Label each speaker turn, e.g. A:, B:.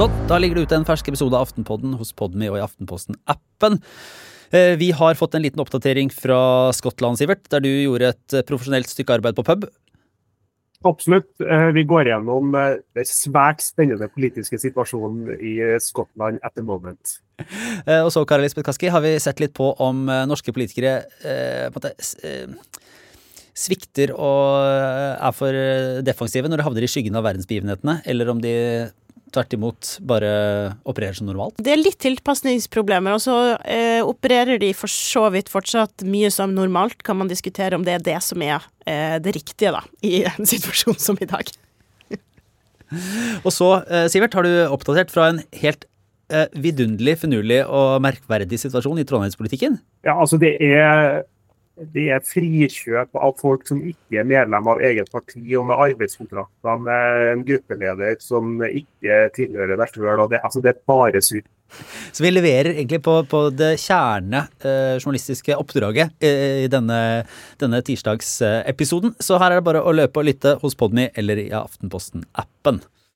A: Sånn, da ligger det ute en fersk episode av Aftenpodden hos Podme og i Aftenposten-appen. Vi har fått en liten oppdatering fra Skottland, Sivert, der du gjorde et profesjonelt stykke arbeid på pub.
B: Absolutt. Vi går gjennom den svært spennende politiske situasjonen i Skottland at the moment.
A: Og så, Kari Elisabeth Kaski, har vi sett litt på om norske politikere på en måte, svikter og er for defensive når de havner i skyggen av verdensbegivenhetene, eller om de tvert imot bare opererer som normalt.
C: Det er litt tilpasningsproblemer, og så opererer de for så vidt fortsatt mye som normalt. Kan man diskutere om det er det som er det riktige da, i en situasjon som i dag.
A: Og så, Sivert, har du oppdatert fra en helt vidunderlig, finurlig og merkverdig situasjon i trondheimspolitikken?
B: Ja, altså det er frikjøp av folk som ikke er medlem av eget parti, og med arbeidskontrakter med en gruppeleder som ikke tilhører deg selv, og det er bare sur.
A: Så vi leverer egentlig på det journalistiske oppdraget i denne tirsdagsepisoden. Så her er det bare å løpe og lytte hos Podme eller i Aftenposten-appen.